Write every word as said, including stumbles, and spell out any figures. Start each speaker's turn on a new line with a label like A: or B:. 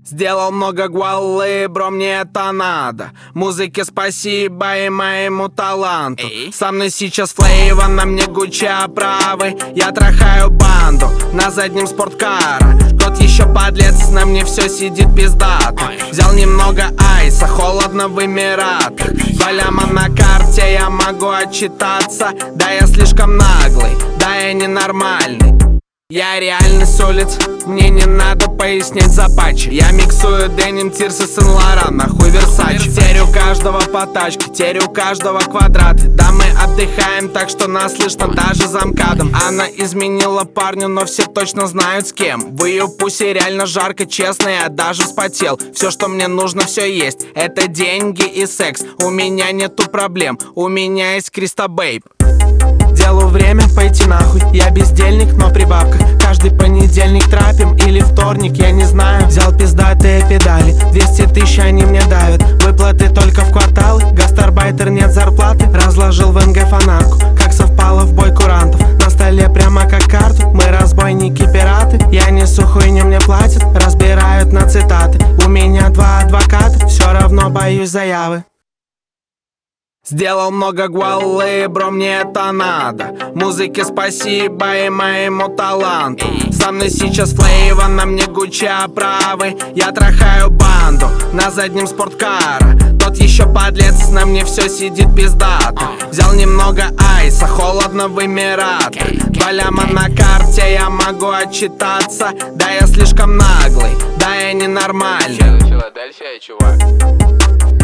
A: Сделал много гвалы, бро, мне это надо. Музыке спасибо и моему таланту. Со мной сейчас Флейва, на мне Гуччи оправы. Я трахаю банду на заднем спорткара. Тот еще подлец, на мне все сидит пиздато. Взял немного айса, холодно в Эмиратах. Два ляма на карте, я могу отчитаться. Да, я слишком наглый, да, я ненормальный. Я реально с улиц, мне не надо пояснять за патчи. Я миксую деним, Тирс и Сен-Лоран, нахуй Версачи. Терю каждого по тачке, терю каждого квадраты. Да, мы отдыхаем, так что нас слышно даже за МКАДом. Она изменила парню, но все точно знают с кем. В ее пусе реально жарко, честно, я даже вспотел. Все, что мне нужно, все есть, это деньги и секс. У меня нету проблем, у меня есть Криста Бейб. Делу время пойти нахуй, я бездельник, но при бабках. Каждый понедельник трапим или вторник, я не знаю. Взял пиздатые педали, двести тысяч они мне давят. Выплаты только в кварталы, гастарбайтер нет зарплаты. Разложил в эн гэ фонарку, как совпало в бой курантов. На столе прямо как карту, мы разбойники-пираты. Я несу хуйню, мне платят, разбирают на цитаты. У меня два адвоката, все равно боюсь заявы. Сделал много гвалы, бро, мне это надо. Музыке спасибо и моему таланту. Со мной сейчас Флейва, на мне Гуччи оправы. Я трахаю банду на заднем спорткара. Тот еще подлец, на мне все сидит пиздато. Взял немного айса, холодно в Эмиратах. Два ляма на карте, я могу отчитаться. Да, я слишком наглый, да, я ненормальный.
B: Филадельфия, чувак.